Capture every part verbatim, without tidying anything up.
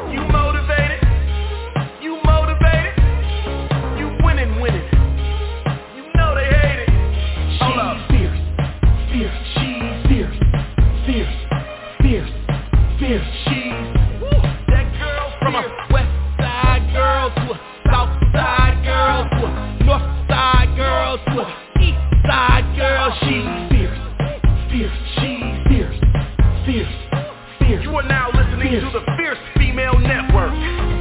You motivated? You motivated? You winning, winning. You know they hate it. Hold up. Fierce, fierce, she's fierce, fierce, fierce, fierce, she's woo. That girl from a west side girl to a south side girl to a north side girl to a east side girl. She's fierce, fierce, she's fierce, fierce, fierce. You are now listening fierce. To the Fierce Female Network.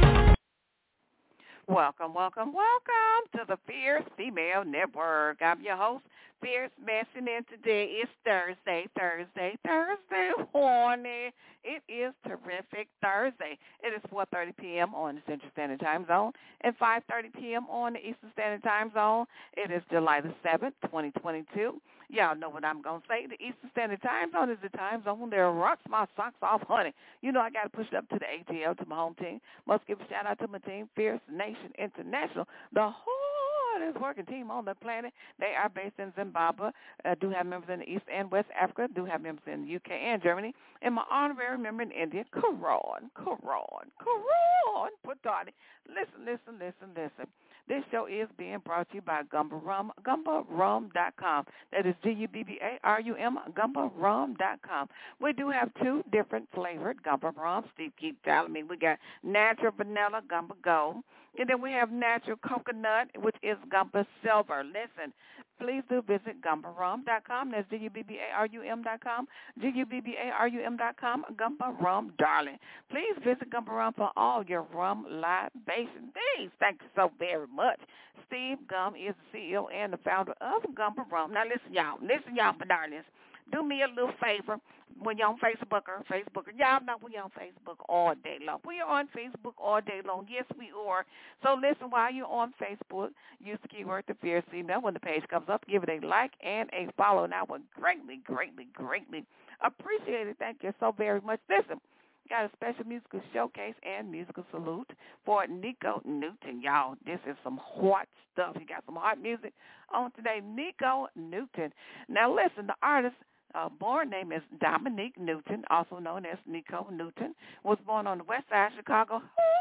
Welcome, welcome, welcome to the Fierce Female Network. I'm your host, Fierce Messing, and today is Thursday, Thursday, Thursday, horny. It is terrific Thursday. It is four thirty p.m. on the Central Standard Time Zone and five thirty p.m. on the Eastern Standard Time Zone. It is July the seventh, twenty twenty-two. Y'all know what I'm going to say. The Eastern Standard Time Zone is the time zone that rocks my socks off, honey. You know I got to push it up to the A T L, to my home team. Must give a shout-out to my team, Fierce Nation International, the hardest working team on the planet. They are based in Zimbabwe. I do have members in the East and West Africa. Do have members in the U K and Germany. And my honorary member in India, Karan, Karan, Karan, Patani. Listen, listen, listen, listen. This show is being brought to you by Gumba Rum, gumba rum dot com. That is G U B B A R U M, gumba rum dot com. We do have two different flavored Gumba Rums. Steve keeps telling me we got natural vanilla Gumba Gold, and then we have natural coconut, which is Gumba Silver. Listen, please do visit gumba rum dot com. That's G U B B A R U M dot com. G U B B A R U M dot com, Gumba Rum, darling. Please visit Gumba Rum for all your rum libation needs. Thank you so very much. Steve Gum is the C E O and the founder of Gumba Rum. Now, listen, y'all. Listen, y'all, my darlings. Do me a little favor when you're on Facebook or Facebook. Y'all know we on Facebook all day long. We are on Facebook all day long. Yes, we are. So listen, while you're on Facebook, use the keyword The Fierce Female. When the page comes up, give it a like and a follow. And I would greatly, greatly, greatly appreciate it. Thank you so very much. Listen, got a special musical showcase and musical salute for Nico Newton, y'all. This is some hot stuff. He got some hot music on today. Nico Newton. Now, listen, the artist Uh, born name is Dominique Newton, also known as Nico Newton, was born on the west side of Chicago.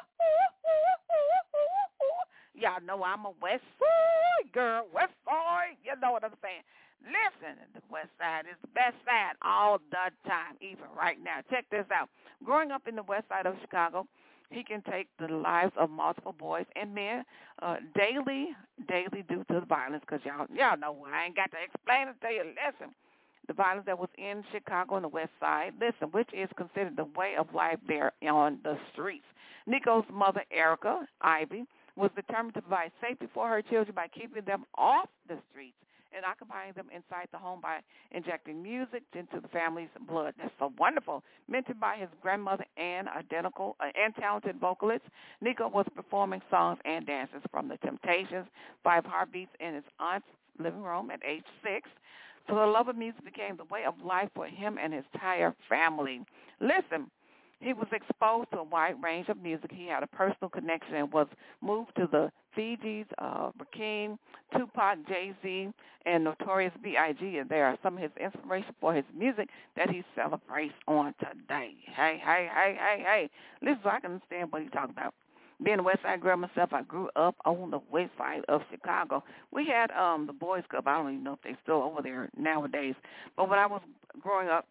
Y'all know I'm a west side girl, west side. You know what I'm saying. Listen, the west side is the best side all the time, even right now. Check this out. Growing up in the west side of Chicago, he can take the lives of multiple boys and men uh, daily, daily due to the violence, because y'all, y'all know I ain't got to explain it to you. Listen. The violence that was in Chicago on the west side, listen, which is considered the way of life there on the streets. Nico's mother, Erica Ivy, was determined to provide safety for her children by keeping them off the streets and occupying them inside the home by injecting music into the family's blood. That's so wonderful. Mentored by his grandmother and identical uh, and talented vocalist, Nico was performing songs and dances from The Temptations, Five Heartbeats in his aunt's living room at age six. So the love of music became the way of life for him and his entire family. Listen, he was exposed to a wide range of music. He had a personal connection and was moved to the Fugees, uh, Rakim, Tupac, Jay-Z, and Notorious B I G And there are some of his inspiration for his music that he celebrates on today. Hey, hey, hey, hey, hey. Listen, so I can understand what he's talking about. Being a West Side girl myself, I grew up on the west side of Chicago. We had um, the Boys Club. I don't even know if they're still over there nowadays. But when I was growing up,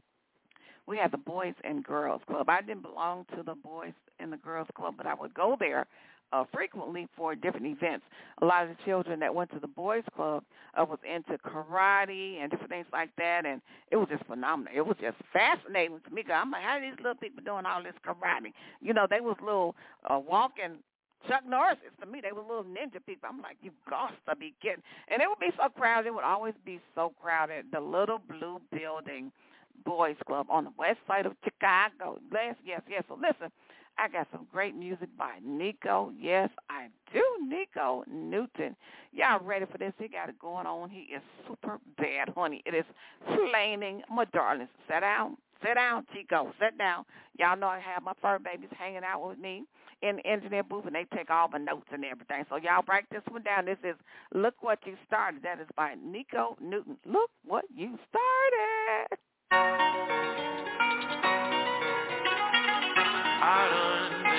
we had the Boys and Girls Club. I didn't belong to the Boys and the Girls Club, but I would go there uh, frequently for different events. A lot of the children that went to the Boys Club uh, was into karate and different things like that, and it was just phenomenal. It was just fascinating to me. I'm like, how are these little people doing all this karate? You know, they was little uh, walking Chuck Norris to me. They were little ninja people. I'm like, you got to be kidding. And it would be so crowded. It would always be so crowded. The Little Blue Building Boys Club on the west side of Chicago. Yes, yes, yes. So listen, I got some great music by Nico. Yes, I do. Nico Newton. Y'all ready for this? He got it going on. He is super bad, honey. It is flaming, my darlings. Sit down. Sit down, Chico. Sit down. Y'all know I have my fur babies hanging out with me in the engineer booth, and they take all my notes and everything. So y'all break this one down. This is Look What You Started. That is by Nico Newton. Look What You Started. I done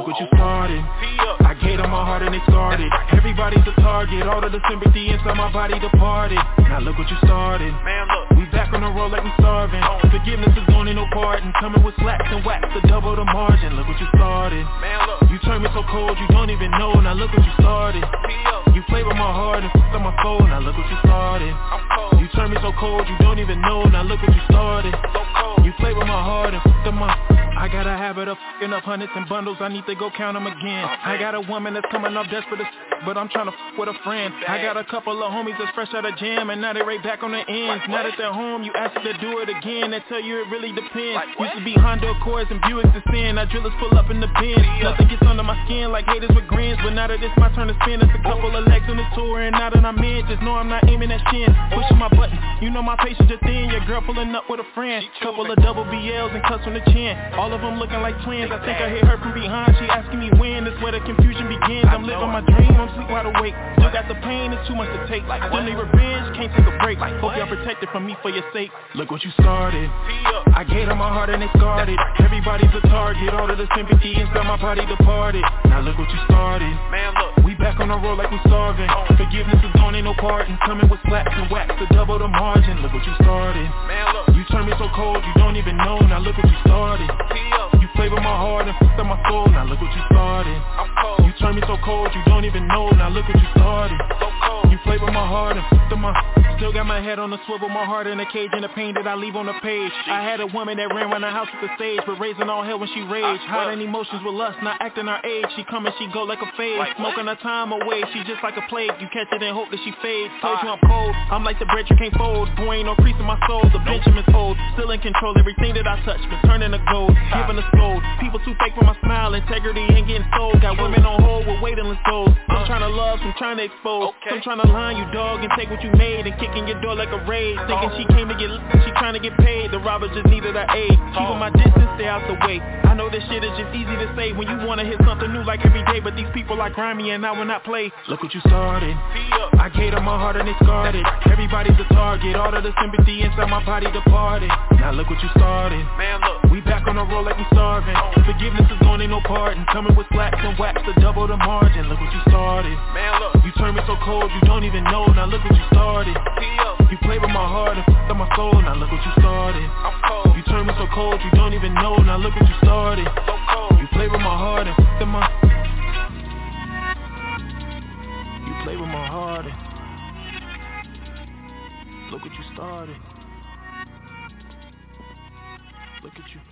look what you started. I gave them my heart and they started. Everybody's a target, all of the sympathy inside my body departed. Now look what you started. We back on the road like we starving. Forgiveness is going in no part and coming with slacks and whacks to double the margin. Look what you started. You turned me so cold you don't even know. Now look what you started. You played with my heart and f***ed up my soul. Now look what you started. You turned me so cold you don't even know. Now look what you started. You played with my heart and f***ed up my... I got a habit of f***ing up hundreds and bundles. I need to go count them again. I got a woman that's coming up desperate as but I'm trying to f*** with a friend. I got a couple of homies that's fresh out of jam, and now they right back on the ends. Now that they're home, you ask them to do it again. They tell you it really depends. Used to be Honda Accords and Buicks to sin. Now drillers pull up in the Benz. Nothing gets under my skin like haters with grins. But now that it's my turn to spin, it's a couple of legs on the tour, and now that I'm in, just know I'm not aiming at shin. Pushing my button, you know my patience just thin. Your girl pulling up with a friend. Couple of double B Ls and cuts on the chin. All of them looking like twins. I think I hit her from behind. She asking me when. That's where the confusion begins. I'm living my dream. I'm sleep wide awake. Still got the pain. It's too much to take. Still need revenge. Can't take a break. Hope y'all protected from me for your sake. Look what you started. I gave them my heart and they scarred it. Everybody's a target. All of the sympathy inside my body departed. Now look what you started. We back on the road like we starving. Forgiveness is gone, ain't no pardon. Coming with slaps and whacks to double the margin. Look what you started. You turned me so cold you don't even know. Now look what you started. You played with my heart and f***ed up my soul. Now look what you started. You turned me so cold you don't even know. Now look what you started. You played with my heart and f***ed up my... Still got my head on the swivel, my heart in a cage, and the pain that I leave on the page. I had a woman that ran around the house with the stage, but raising all hell when she raged. Hiding emotions with lust, not acting our age. She come and she go like a fade, smoking her time away. She just like a plague. You catch it and hope that she fades. Told you I'm cold. I'm like the bread you can't fold. Boy, ain't no crease in my soul. The Benjamin's fold. Still in control. Everything that I touch been turning to gold. Giving a scold. People too fake for my smile. Integrity ain't getting sold. Got women on hold with waiting list goals. I'm trying to love, some trying to expose. I'm trying to line you, dog, and take what you made and kick in your door like a raid. Thinking she came to get she trying to get paid. The robbers just needed her aid. Keeping my distance, stay out the way. I know this shit is just easy to say when you wanna hit something new like every day, but these people are grimy and I will not play. Look what you started. I gave them my heart and they scarred it. Everybody's a target. All of the sympathy inside my body departed. Now look what you started. We back on the road like we starving. Forgiveness is gone, ain't no pardon. Coming with slacks and whacks to double the margin. Look what you started. You turned me so cold you don't even know. Now look what you started. You played with my heart and f***ed up my soul. Now look what you started. You turned me so cold you don't even know. Now look what you started. You played with my heart and f***ed up my... You played with my heart and... Look what you started. Look at you.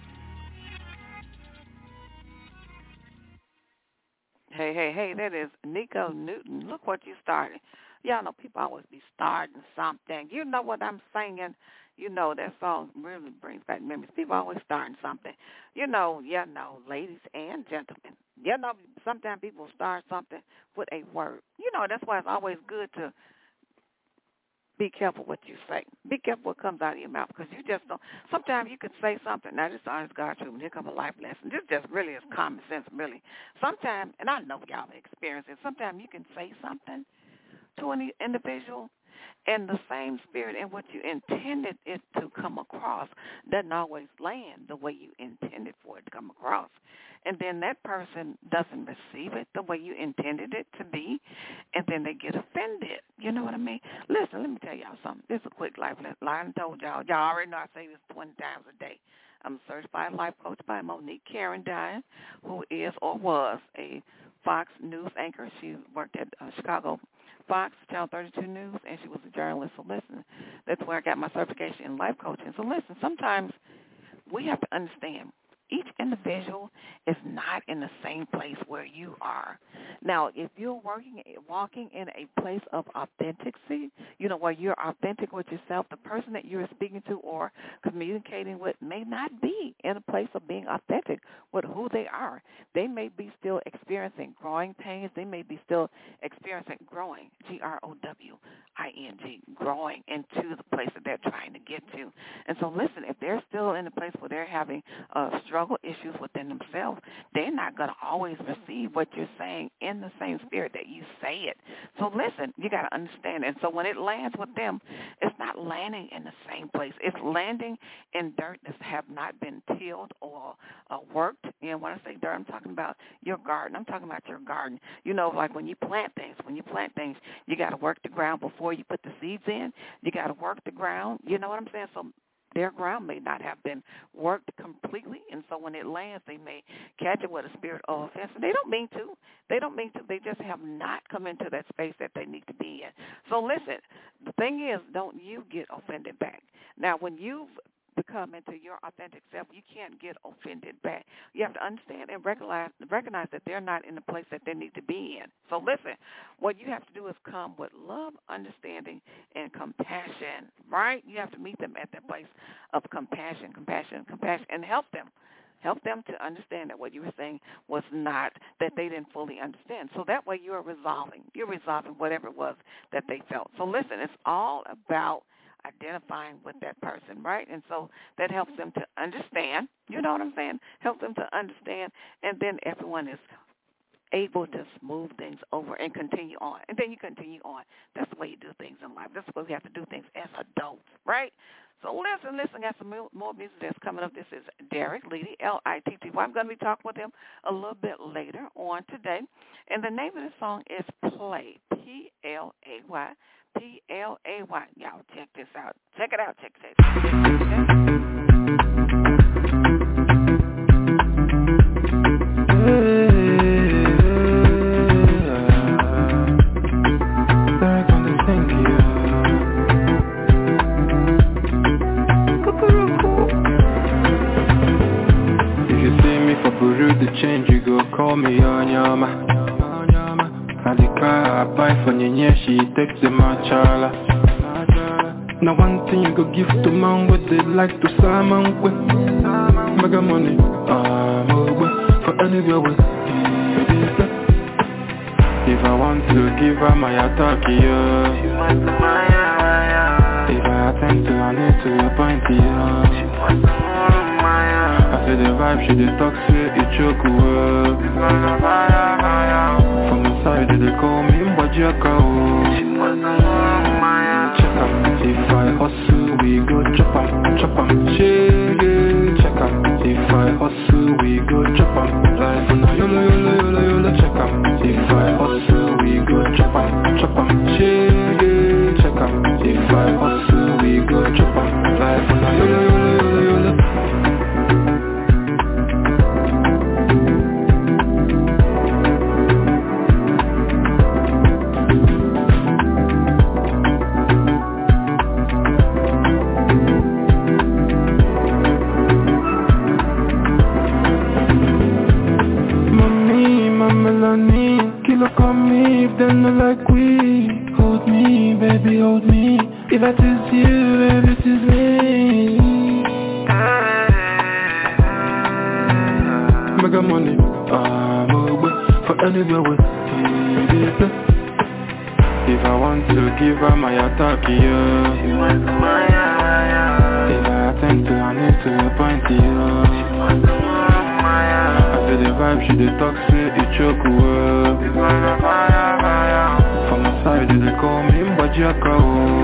Hey, hey, hey, that is Nico Newton. Look what you started. Y'all know people always be starting something. You know what I'm singing? You know that song really brings back memories. People always starting something. You know, you know, ladies and gentlemen. You know, sometimes people start something with a word. You know, that's why it's always good to be careful what you say. Be careful what comes out of your mouth because you just don't. Sometimes you can say something. Now, this is honest God truth. Here comes a life lesson. This just really is common sense, really. Sometimes, and I know y'all have experienced it, sometimes you can say something to an individual, and the same spirit in what you intended it to come across doesn't always land the way you intended for it to come across. And then that person doesn't receive it the way you intended it to be, and then they get offended. You know what I mean? Listen, let me tell y'all something. This is a quick life lesson. I told y'all. Y'all already know I say this twenty times a day. I'm a certified life coach by Monique Karen Dine, who is or was a Fox News anchor. She worked at uh, Chicago Fox, Channel thirty-two News, and she was a journalist. So listen, that's where I got my certification in life coaching. So listen, sometimes we have to understand each individual is not in the same place where you are. Now, if you're working, walking in a place of authenticity, you know, where you're authentic with yourself, the person that you're speaking to or communicating with may not be in a place of being authentic with who they are. They may be still experiencing growing pains. They may be still experiencing growing, G R O W I N G, growing into the place that they're trying to get to. And so, listen, if they're still in a place where they're having a struggle, struggle issues within themselves, they're not going to always receive what you're saying in the same spirit that you say it. So listen, you got to understand. And so when it lands with them, it's not landing in the same place. It's landing in dirt that have not been tilled or uh, worked. You know, when I say dirt, I'm talking about your garden. I'm talking about your garden. You know, like when you plant things, when you plant things, you got to work the ground before you put the seeds in. You got to work the ground. You know what I'm saying? So their ground may not have been worked completely, and so when it lands, they may catch it with a spirit of offense. And they don't mean to. They don't mean to. They just have not come into that space that they need to be in. So listen, the thing is, don't you get offended back. Now, when you've become into your authentic self, you can't get offended back. You have to understand and recognize, recognize that they're not in the place that they need to be in. So listen, what you have to do is come with love, understanding, and compassion, right? You have to meet them at that place of compassion, compassion, compassion, and help them. Help them to understand that what you were saying was not, that they didn't fully understand. So that way you're resolving. You're resolving whatever it was that they felt. So listen, it's all about identifying with that person, right? And so that helps them to understand, you know what I'm saying? Helps them to understand, and then everyone is able to smooth things over and continue on. And then you continue on. That's the way you do things in life. That's the way we have to do things as adults, right? So listen, listen, got some more music that's coming up. This is Derek Leedy, L I T T Y. I'm going to be talking with him a little bit later on today. And the name of the song is Play, P L A Y. P L A Y. Y'all check this out. Check it out. Check it out. If you see me for Peru, the change, you go call me on your ma. I declare I buy for Nyenye, she takes the machala. Now one thing you go give to man what they like to salmon with. Mega money, I'm over for anywhere with. If I want to give her my attack, yeah. If I attend to, I need to appoint, yeah. I feel the vibe, she the talk, say it choke, from the side, they call me Mbajaka. Check up, if I hustle, we go chop em, chop em, shake. Check up, if I hustle, we go chop em. Life on a yolo, yolo, yolo, yolo. Check up, if I hustle, we go chop em, chop em, shake. Check up, if I hustle, we go chop em. Life on a yolo, yolo, yolo, yolo. Look on me if they not like we. Hold me, baby, hold me. If it is you, baby, it is me. Mega money, I'm over for anywhere with you. If I want to give her my attack, yeah. If I attend to, I need to appoint, yeah. The vibe, she the talk, say it choke, from the side, they call me Mbajaka.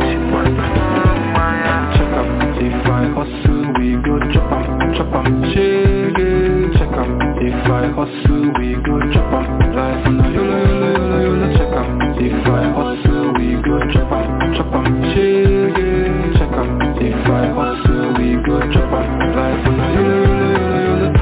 Check up, if I hustle, we go chop em, chop em, shake. Check up, if I hustle, we go chop em. Life on a yolo, yolo, yolo, yolo. Check up, if I hustle, we go chop em, chop em, shake. Check up, if I hustle, we go chop em. Life on a yolo, yolo, yolo, yolo.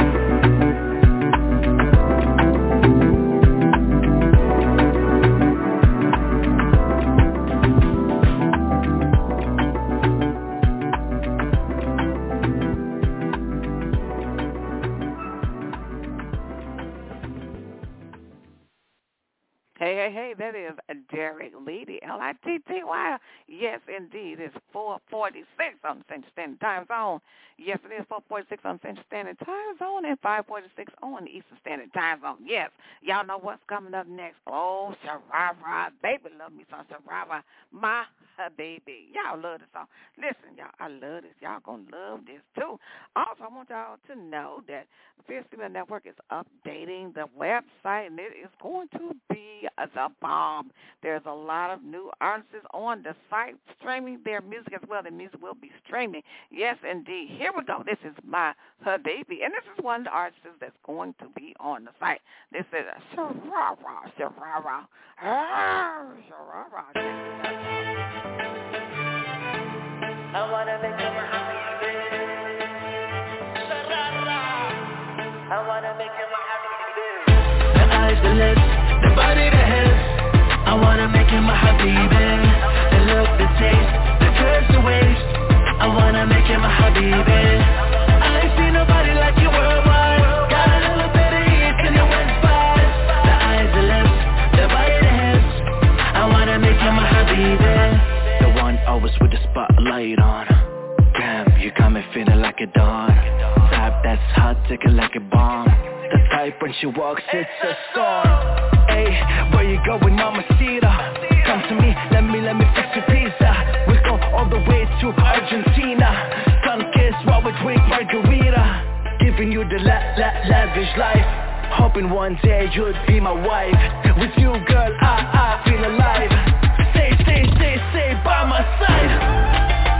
That is Derek Leedy, L I T T Y. Yes, indeed. It's four forty-six on the Central Standard Time Zone. Yes, it is four forty-six on the Central Standard Time Zone and five forty-six on the Eastern Standard Time Zone. Yes, y'all know what's coming up next. Oh, Sharara. Baby, love me some Sharara. My baby. Y'all love this song. Listen, y'all, I love this. Y'all gonna love this too. Also, I want y'all to know that the Fierce Female Network is updating the website, and it is going to be the bomb. There's a lot of new artists on the site streaming their music as well. The music will be streaming. Yes, indeed. Here we go. This is my her baby, and this is one of the artists that's going to be on the site. This is a Sharara, Sharara, Sharara. I wanna make you my happy baby. Sharara. I wanna make you my happy baby. The eyes, the lips, the body, the hips. I wanna make you my happy baby. The look, the taste, the curves, the waist. I wanna make you my happy baby. I ain't seen nobody like you worldwide. Got a little bit of east in the west side. The eyes, the lips, the body, the hips. I wanna make you my happy baby. The one always with the spotlight on. Damn, you got me feeling like a dawn. Type that's hot, ticking like a bomb. The type when she walks, it's a storm. Hey, where you going, mamacita? Come to me, let me, let me fix your pizza. We go all the way to Argentina. Sun kiss while we drink margarita. Giving you the la, la, lavish life. Hoping one day you'd be my wife. With you, girl, I, I feel alive. Stay, stay, stay, stay by my side.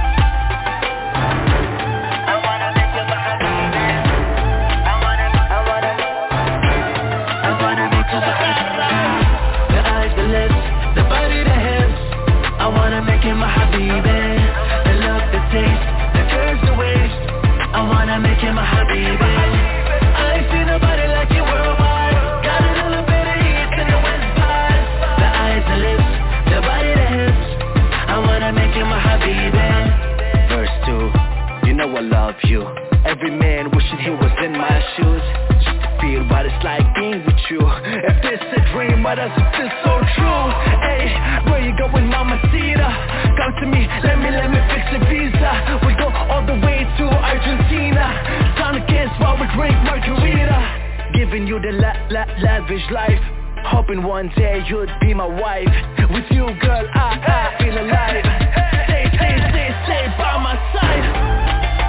My habibi, the look, the taste, the curves, the waist. I wanna make you my habibi. I ain't seen nobody like you worldwide. Got a little bit of heat in the west side. The eyes, the lips, the body, the hips. I wanna make you my habibi. Verse two, you know I love you. Every man wishing he was in my shoes. Just to feel what it's like being with you. If this a dream, why does it feel so true? Hey, where you going, mamacita? Come to me, let me, let me fix your visa. We go all the way to Argentina. Time to kiss while we drink margarita. Giving you the la, la, lavish life. Hoping one day you'd be my wife. With you, girl, I, I feel alive. Stay, stay, stay, stay by my side.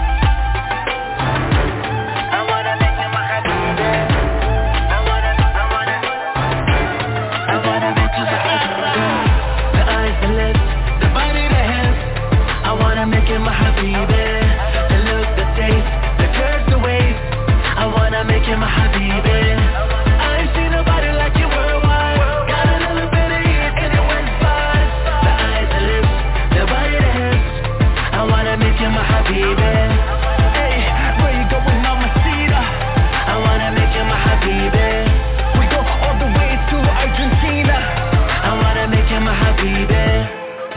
My habibi, the look, the taste, the curves, the waist. I wanna make you my habibi. I ain't seen nobody like you worldwide. Got a little bit of heat in the west side. The eyes, the lips, the body, the hips. I wanna make you my habibi. Hey, where you going, mamacita? I wanna make you my habibi. We go all the way to Argentina. I wanna make you my habibi.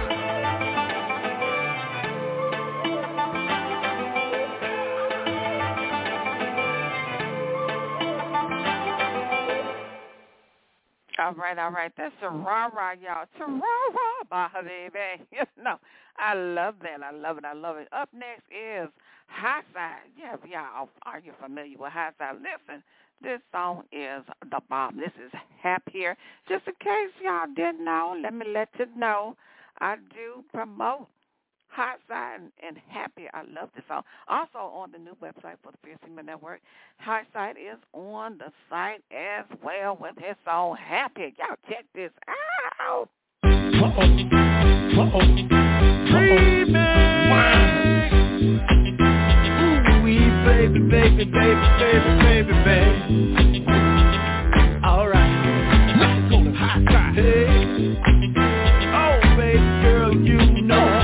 All right, all right. That's Sharara, y'all. Sharara, my baby. You know, I love that. I love it. I love it. Up next is High Side. Yeah, y'all, are you familiar with High Side? Listen, this song is the bomb. This is Happier. Just in case y'all didn't know, let me let you know. I do promote Hot Side and Happy. I love this song. Also on the new website for the Fierce Female Network, Hot Side is on the site as well with his song Happy. Y'all check this out. Uh-oh. Uh-oh. Remix. Ooh, baby, baby, baby, baby, baby, baby. All right. Let's go to Hot Side. Hey. Oh, baby girl, you know.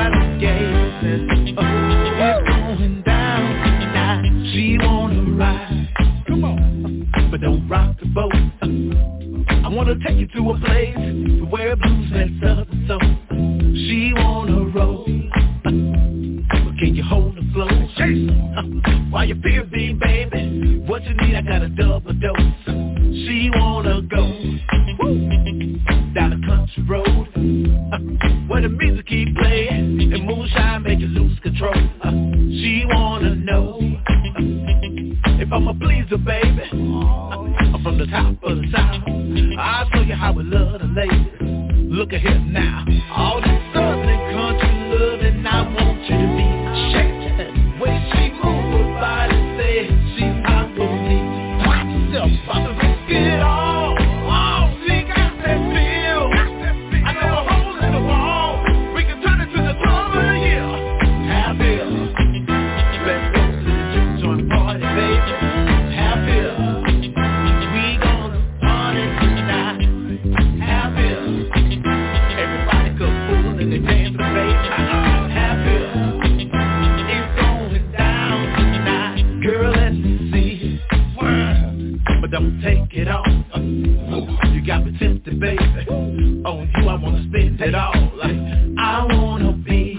But don't rock the boat. I wanna take you to a place where blues mess up the soul. She wanna roll, but can you hold the flow? While you feel me, baby, what you need, I got a double dose. She wanna go down the country road where the music keep playing and moonshine make you lose control. She wanna know if I'm a pleaser, baby. I'm from the top of the town. I'll show you how we love the ladies. Look at here now, all these southern fooling and dancing, baby. I'm happy. It's going down tonight. Girl, let's see. But don't take it all. You got me tempted, baby. On you, I wanna spend it all. Like, I wanna be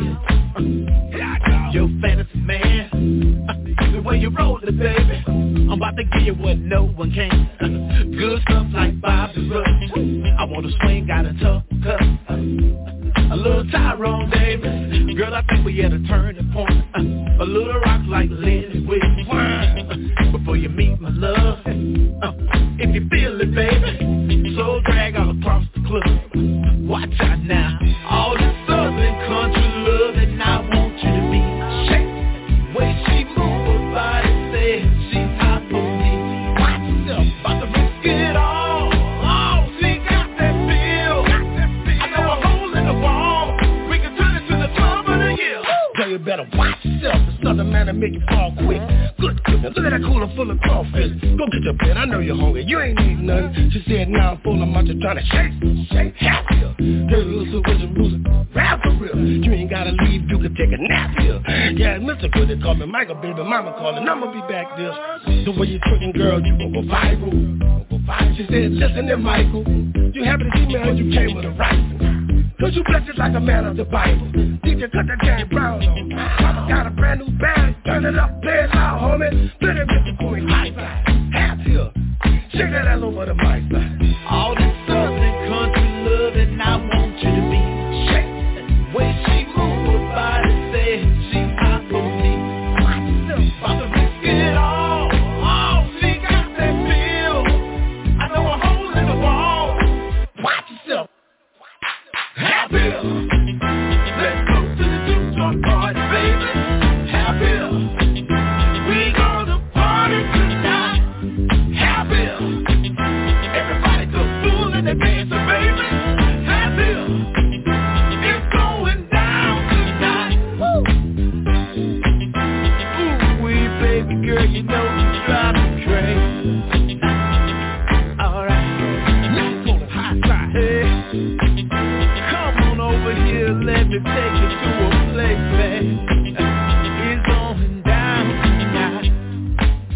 your fantasy man. The way you roll it, baby. I'm about to give you what no one can. Good stuff like Bobby Rush. I wanna swing out a tough cut. A little Tyrone Davis. Girl, I think we at a turning point. A little rock like Lenny Williams. Before you meet my love, if you feel it, baby, so drag all across the club. Watch out now, all this southern country love, and I want you to be shake. Way she move her body, say she's hot for me. Watch yourself, about to risk it all. Oh, she got that feel. I know a hole in the wall. We can turn it to the club of the year. Girl, you better watch yourself. The southern man to make you fall quick. Good goodness, look at that cooler full of crawfish. Go get your pen, I know you're hungry. You ain't eating nothing. She said, now I'm full, I'm out there trying to shake, shake, happier. Dirty little wizard loser, rap for real. You ain't gotta leave, you can take a nap here. Yeah, Mister Good, they call me Michael, baby, mama calling, I'ma be back this. The way you twerking, girl, you gon' go viral. Go viral. She said, listen to Michael, you happy to see me and you came with a rifle. Cause you blessed like a man of the Bible. D J cut that James Brown on. Mama got a brand new bag. Turn it up, play it loud, homie. Play it with the boy high five. Half here. Shake that ass over the mic. All this southern country love, and I want you to be shake. Way she move her body, say she's hot for me. Watch yourself, about to risk it all. Oh, she got that feel. I know a hole in the wall. Watch yourself. Happy, let's go to the juke joint party, baby. Happy, we gonna party tonight. Happy, everybody go fooling and dancing, baby. Happy, it's going down tonight. Woo, ooh wee, baby girl, you know you drive me crazy. All right, let's go to the high side. Hey. Over here, let me take you to a place, man. It's going down tonight.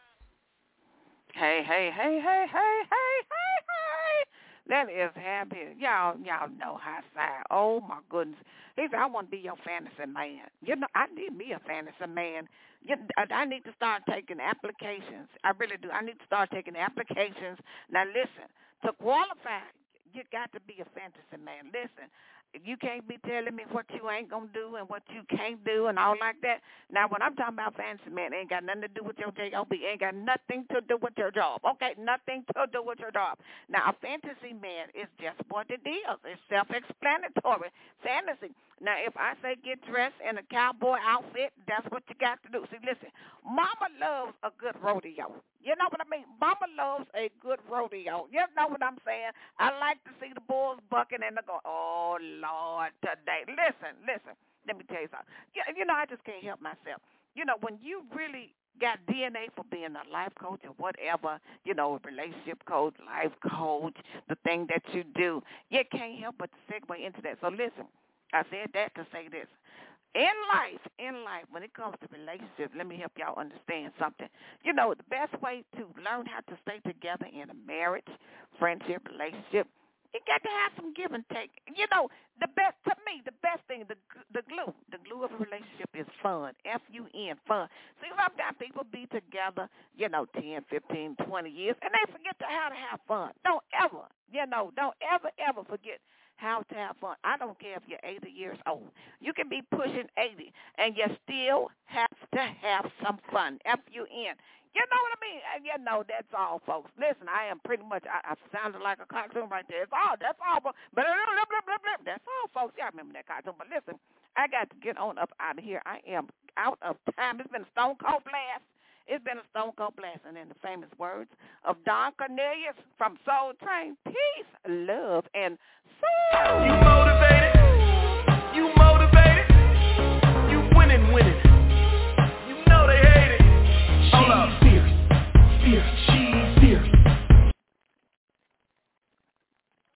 Hey, hey, hey, hey, hey, hey, hey, hey. That is happy. Y'all, y'all know High Side. Oh, my goodness. He said, I want to be your fantasy man. You know, I need me a fantasy man. You, I, I need to start taking applications. I really do. I need to start taking applications. Now, listen, to qualify, you got to be a fantasy man. Listen, you can't be telling me what you ain't going to do and what you can't do and all like that. Now, when I'm talking about fantasy man, it ain't got nothing to do with your job. It ain't got nothing to do with your job. Okay, nothing to do with your job. Now, a fantasy man is just what it is. It's self-explanatory. Fantasy. Now, if I say get dressed in a cowboy outfit, that's what you got to do. See, listen, mama loves a good rodeo. You know what I mean? Mama loves a good rodeo. You know what I'm saying? I like to see the bulls bucking and they go, oh, Lord, today. Listen, listen. Let me tell you something. You, you know, I just can't help myself. You know, when you really got D N A for being a life coach or whatever, you know, relationship coach, life coach, the thing that you do, you can't help but to segue into that. So listen, I said that to say this. In life, in life, when it comes to relationships, let me help y'all understand something. You know, the best way to learn how to stay together in a marriage, friendship, relationship, you got to have some give and take. You know, the best, to me, the best thing, the the glue, the glue of a relationship is fun, F U N, fun. See, sometimes people be together, you know, ten, fifteen, twenty years, and they forget to how to have fun. Don't ever, you know, don't ever, ever forget how to have fun. I don't care if you're eighty years old. You can be pushing eighty, and you still have to have some fun, F U N. You know what I mean? And you know, that's all, folks. Listen, I am pretty much, I, I sounded like a cartoon right there. It's all, that's all, but blah, blah, blah, blah, blah. That's all, folks. Y'all remember that cartoon. But listen, I got to get on up out of here. I am out of time. It's been a stone cold blast. It's been a stone cold blast. And in the famous words of Don Cornelius from Soul Train, peace, love, and soul. You motivate.